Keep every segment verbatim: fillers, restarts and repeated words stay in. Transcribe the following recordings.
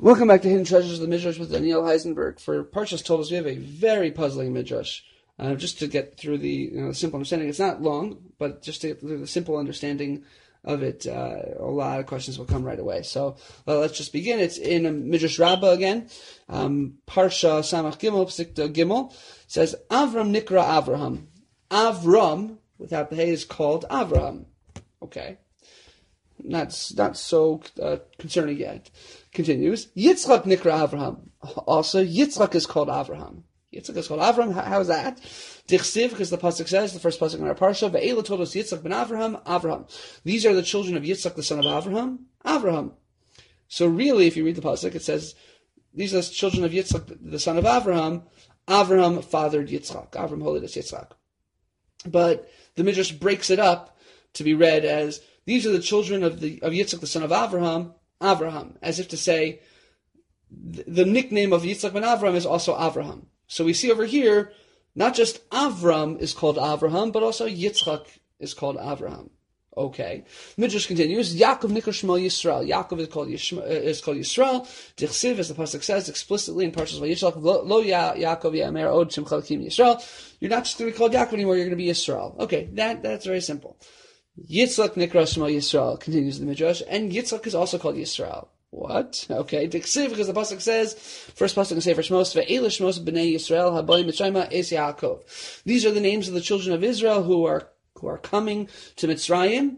Welcome back to Hidden Treasures of the Midrash with Daniel Heisenberg. For Parshas Toldos, we have a very puzzling Midrash. Uh, just to get through the, you know, the simple understanding. It's not long, but just to get through the simple understanding of it, uh, a lot of questions will come right away. So well, let's just begin. It's in a Midrash Rabbah again. Um, Parsha Samach Gimel, Psikta Gimel, says, Avram Nikra Avraham. Avram, without the hay, is called Avraham. Okay. Not, not so uh, concerning yet. Continues. Yitzchak Nikra Avraham. Also, Yitzchak is called Avraham. Yitzchak is called Avraham. How, how is that? Dichsiv, because the pasuk says, the first pasuk in our parsha, Ve'ela todos Yitzchak ben Avraham, Avraham. These are the children of Yitzchak, the son of Avraham, Avraham. So really, if you read the pasuk, it says, these are the children of Yitzchak, the son of Avraham. Avraham fathered Yitzchak. Avraham holidus Yitzchak. But the Midrash breaks it up to be read as, these are the children of the of Yitzchak, the son of Avraham, Avraham, as if to say, the, the nickname of Yitzchak ben Avraham is also Avraham. So we see over here, not just Avram is called Avraham, but also Yitzchak is called Avraham. Okay. Midrash continues, Yaakov Nikra Shmo Yisrael. Yaakov is called Yishma, uh, is called Yisrael. Dichsiv, as the pasuk says explicitly in Parshas Vayishlach, Lo, lo ya, Yaakov Yamer Od Shem Chalakim Yisrael. You're not just going to be called Yaakov anymore, you're going to be Yisrael. Okay, that that's very simple. Yitzchak Nikra Shmo Yisrael, continues the Midrash, and Yitzchak is also called Yisrael. What? Okay, Diksiv, because the pasuk says, first pasuk in Sefer Shmos, Ve'ela Shmos b'nei Yisrael haboim mitzrayma es Yaakov. These are the names of the children of Israel who are who are coming to Mitzrayim.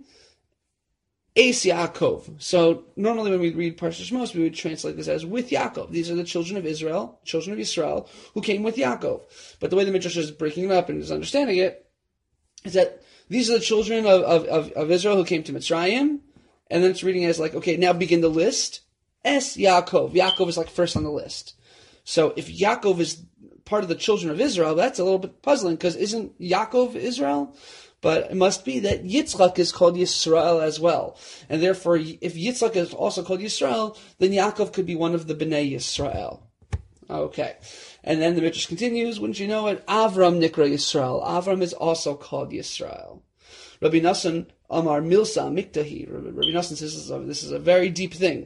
Es Yaakov. So normally when we read Parshas Shmos, we would translate this as with Yaakov. These are the children of Israel, children of Yisrael, who came with Yaakov. But the way the Midrash is breaking it up and is understanding it is that these are the children of, of, of, of Israel who came to Mitzrayim. And then it's reading as like, okay, now begin the list. Es Yaakov. Yaakov is like first on the list. So if Yaakov is part of the children of Israel, that's a little bit puzzling because isn't Yaakov Israel? But it must be that Yitzchak is called Yisrael as well. And therefore, if Yitzchak is also called Yisrael, then Yaakov could be one of the Bnei Yisrael. Okay. And then the Midrash continues, wouldn't you know it? Avram Nikra Yisrael. Avram is also called Yisrael. Rabbi Nassan Amar Milsa Miktahi. Rabbi Nassan says this is, a, this is a very deep thing.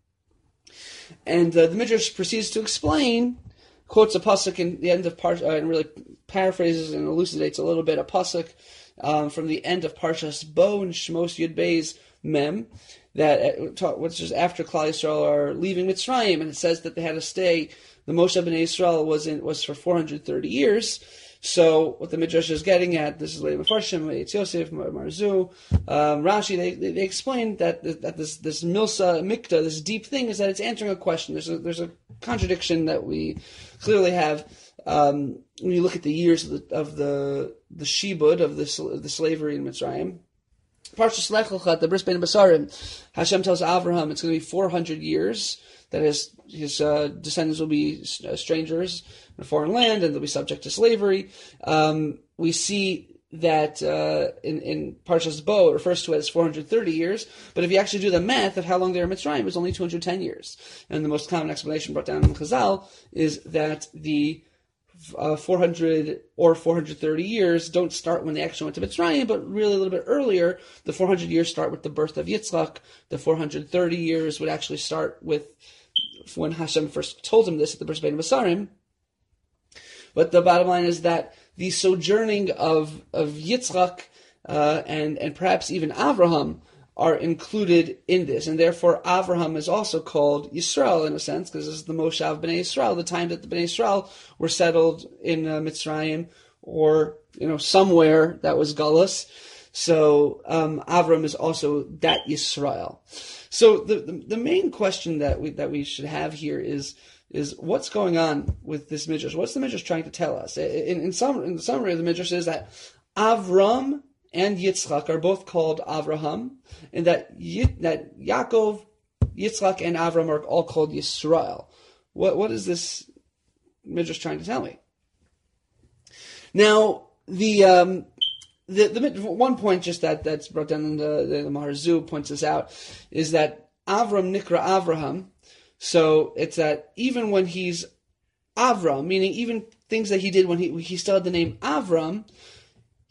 And uh, the Midrash proceeds to explain, quotes a pasuk in the end of Parsha, uh, and really paraphrases and elucidates a little bit a pasuk um, from the end of Parshas Bo and Shmos Yud Beis Mem, that uh, which is after Klal Yisrael are leaving Mitzrayim, and it says that they had to stay. The Moshe B'nai Yisrael was in was for four hundred thirty years. So what the Midrash is getting at, this is Leah Mefarshim, Eitz Yosef, Marzu, um, Rashi, they, they, they explain that that this this Milsa Mikta, this deep thing, is that it's answering a question. There's a there's a contradiction that we clearly have um, when you look at the years of the of the the shibud of the the slavery in Mitzrayim. Parshas Lech Lecha, the Bris Bein Basarim, Hashem tells Avraham it's going to be four hundred years. That his his uh, descendants will be uh, strangers in a foreign land, and they'll be subject to slavery. Um, we see that uh, in, in Parshas Bo, it refers to it as four hundred thirty years, but if you actually do the math of how long they were in Mitzrayim, it's only two hundred ten years. And the most common explanation brought down in Chazal is that the uh, four hundred or four hundred thirty years don't start when they actually went to Mitzrayim, but really a little bit earlier. The four hundred years start with the birth of Yitzchak. The four hundred thirty years would actually start with when Hashem first told him this at the Bris Bein Basarim. But the bottom line is that the sojourning of of Yitzchak uh, and and perhaps even Avraham are included in this, and therefore Avraham is also called Yisrael in a sense, because this is the Moshav B'nai Yisrael, the time that the B'nai Yisrael were settled in uh, Mitzrayim, or you know somewhere that was Galus. So um, Avram is also that Yisrael. So the, the the main question that we that we should have here is is what's going on with this Midrash? What's the Midrash trying to tell us? In in, some, in the summary of the Midrash is that Avram and Yitzchak are both called Avraham, and that Yit, that Yaakov, Yitzchak, and Avram are all called Yisrael. What what is this Midrash trying to tell me? Now the um, The, the one point just that, that's brought down in the, the, the Maharzu points this out is that Avram Nikra Avraham, so it's that even when he's Avram, meaning even things that he did when he he still had the name Avram,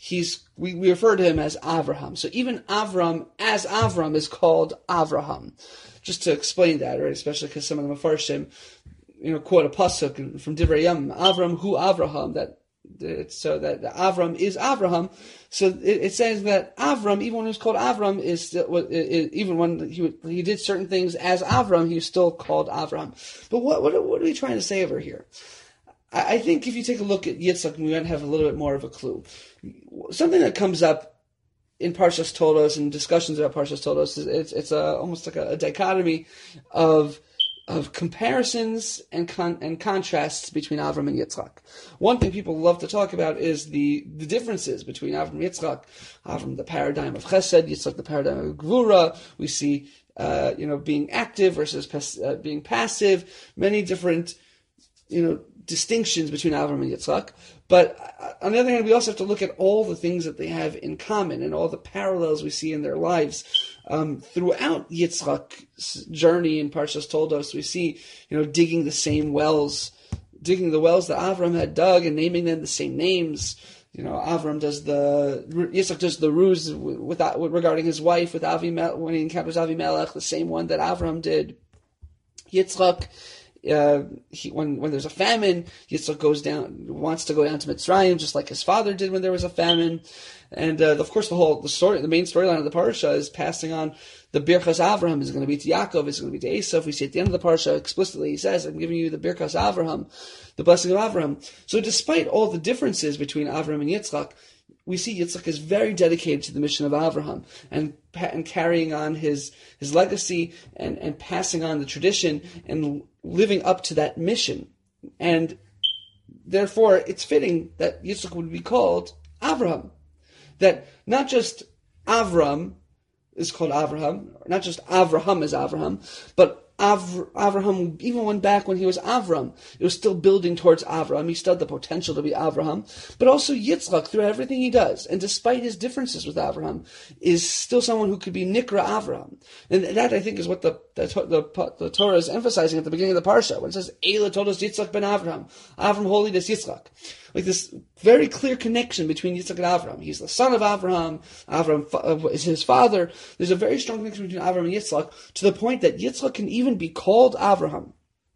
he's we, we refer to him as Avraham. So even Avram as Avram is called Avraham. Just to explain that, right? Especially because some of the Mefarshim, you know, quote a pasuk from Divrei Yam, Avram hu Avraham, that it's so that the Avram is Avraham. So it, it says that Avram, even when he was called Avram, is still, it, it, even when he he did certain things as Avram, he was still called Avram. But what what what are we trying to say over here? I, I think if you take a look at Yitzchak, we might have a little bit more of a clue. Something that comes up in Parshas Toldos and discussions about Parshas Toldos is it's it's a, almost like a, a dichotomy of of comparisons and con- and contrasts between Avram and Yitzchak. One thing people love to talk about is the, the differences between Avram and Yitzchak. Avram, the paradigm of Chesed; Yitzchak, the paradigm of Gvura. We see, uh, you know, being active versus pas- uh, being passive. Many different, you know, distinctions between Avram and Yitzchak. But uh, on the other hand, we also have to look at all the things that they have in common and all the parallels we see in their lives. Um, throughout Yitzchak's journey in Parshas Toldos, we see, you know, digging the same wells, digging the wells that Avram had dug and naming them the same names. You know, Avram does the, Yitzchak does the ruse with, with, regarding his wife with Avimelech, when he encounters Avimelech, the same one that Avram did. Yitzchak, Uh, he, when when there's a famine, Yitzchak goes down, wants to go down to Mitzrayim, just like his father did when there was a famine. And uh, of course, the whole the story, the main storyline of the parsha is passing on the Birchas Avraham is going to be to Yaakov, is going to be to Esav. We see at the end of the parsha explicitly, he says, "I'm giving you the Birchas Avraham, the blessing of Avraham." So, despite all the differences between Avraham and Yitzchak, we see Yitzchak is very dedicated to the mission of Avraham and and carrying on his his legacy and, and passing on the tradition and living up to that mission. And therefore, it's fitting that Yitzchak would be called Avraham. That not just Avram is called Avraham, not just Avraham is Avraham, but Avr- Avraham, even went back when he was Avram, it was still building towards Avraham. He still had the potential to be Avraham. But also Yitzchak, through everything he does, and despite his differences with Avraham, is still someone who could be Nikra Avraham. And that, I think, is what the the, the, the Torah is emphasizing at the beginning of the Parsha, when it says, Eila Todos Yitzchak ben Avraham, Avram holiness Yitzchak. Like this very clear connection between Yitzchak and Avram. He's the son of Avraham. Avram is his father. There's a very strong connection between Avram and Yitzchak, to the point that Yitzchak can even be called Avraham.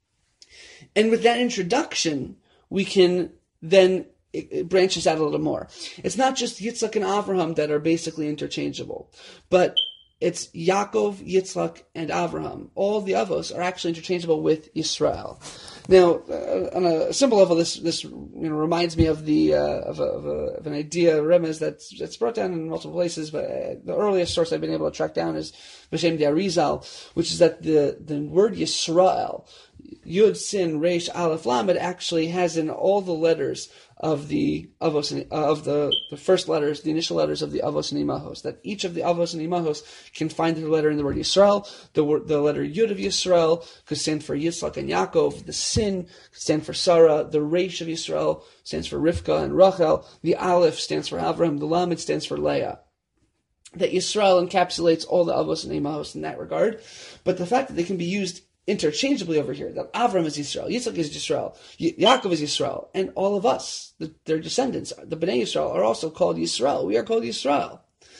And with that introduction, we can then, it, it branches out a little more. It's not just Yitzchak and Avraham that are basically interchangeable, but it's Yaakov, Yitzchak, and Avraham. All the avos are actually interchangeable with Yisrael. Now, uh, on a simple level, this this you know reminds me of the uh, of, a, of, a, of an idea, remez, that's that's brought down in multiple places. But uh, the earliest source I've been able to track down is B'Shem Arizal, which is that the the word Yisrael, Yud Sin Reish Aleph Lamed, actually has in all the letters of the avos and, uh, of the, the first letters, the initial letters of the avos and imahos. That each of the avos and imahos can find the letter in the word Yisrael. The word, the letter Yud of Yisrael could stand for Yitzchak and Yaakov. The Sin could stand for Sarah. The Reish of Yisrael stands for Rivka and Rachel. The Aleph stands for Avram. The Lamed stands for Leah. That Yisrael encapsulates all the avos and imahos in that regard. But the fact that they can be used interchangeably over here, that Avram is Yisrael, Yitzchak is Yisrael, y- Yaakov is Yisrael, and all of us, the, their descendants, the Bnei Yisrael, are also called Yisrael. We are called Yisrael.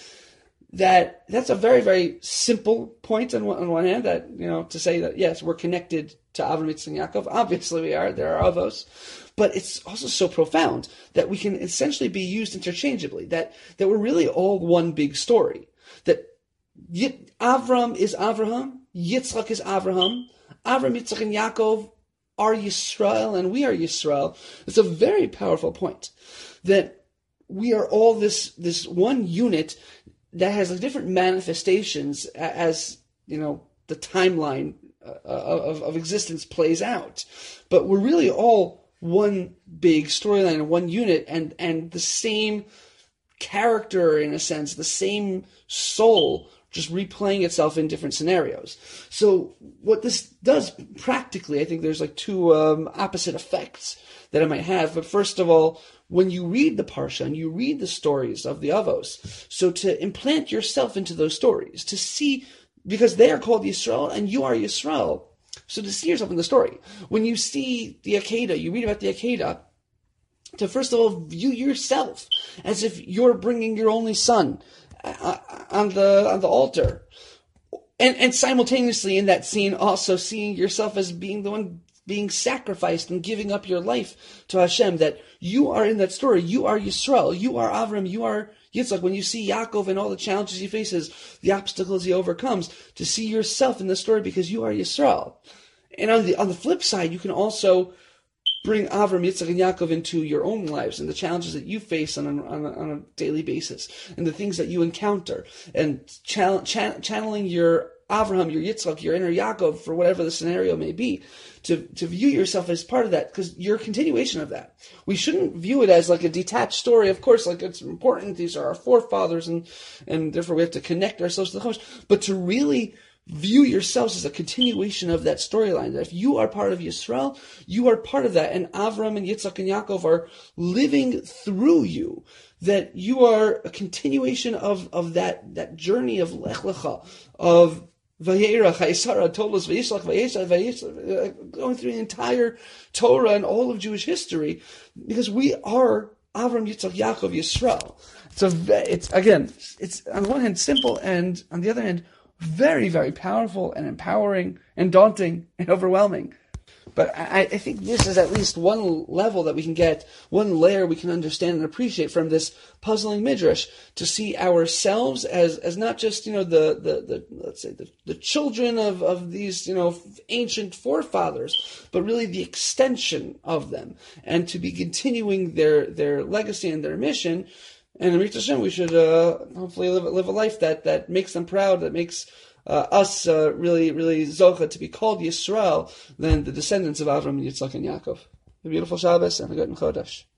That that's a very, very simple point on one, on one hand, that, you know, to say that, yes, we're connected to Avram, Yitzchak, and Yaakov. Obviously we are. There are avos. But it's also so profound that we can essentially be used interchangeably, that, that we're really all one big story. That y- Avram is Avraham, Yitzchak is Avraham, Avram, Yitzchak, and Yaakov are Yisrael, and we are Yisrael. It's a very powerful point, that we are all this this one unit that has like different manifestations as, you know, the timeline uh, of, of existence plays out. But we're really all one big storyline and one unit, and, and the same character, in a sense, the same soul, just replaying itself in different scenarios. So what this does practically, I think there's like two um, opposite effects that it might have. But first of all, when you read the Parsha and you read the stories of the Avos, so to implant yourself into those stories, to see, because they are called Yisrael and you are Yisrael, so to see yourself in the story. When you see the Akedah, you read about the Akedah, to first of all view yourself as if you're bringing your only son uh, on the on the altar, and and simultaneously in that scene also seeing yourself as being the one being sacrificed and giving up your life to Hashem. That you are in that story. You are Yisrael. You are Avram. You are Yitzchak. When you see Yaakov and all the challenges he faces, the obstacles he overcomes, to see yourself in the story because you are Yisrael. And on the on the flip side, you can also bring Avram, Yitzchak, and Yaakov into your own lives and the challenges that you face on a, on a, on a daily basis and the things that you encounter, and channel, ch- channeling your Avraham, your Yitzchak, your inner Yaakov, for whatever the scenario may be, to, to view yourself as part of that, because you're a continuation of that. We shouldn't view it as like a detached story. Of course, like it's important, these are our forefathers, and, and therefore we have to connect ourselves to the Chumash, but to really view yourselves as a continuation of that storyline. That if you are part of Yisrael, you are part of that, and Avram and Yitzchak and Yaakov are living through you. That you are a continuation of, of that, that journey of Lech Lecha, of Vayera, Chayesara, Tolos, Vayishlach, Vayesha, Vayesha, going through the entire Torah and all of Jewish history, because we are Avram, Yitzchak, Yaakov, Yisrael. So it's, again, it's on the one hand simple, and on the other hand, very, very powerful and empowering and daunting and overwhelming. But I, I think this is at least one level that we can get, one layer we can understand and appreciate from this puzzling midrash, to see ourselves as, as not just, you know, the, the, the let's say, the, the children of, of these, you know, ancient forefathers, but really the extension of them, and to be continuing their, their legacy and their mission. And in Mitzvah Hashem, we should uh, hopefully live, live a life that, that makes them proud, that makes uh, us uh, really, really zocha to be called Yisrael, than the descendants of Avram, Yitzchak, and Yaakov. A beautiful Shabbos and a good Chodesh.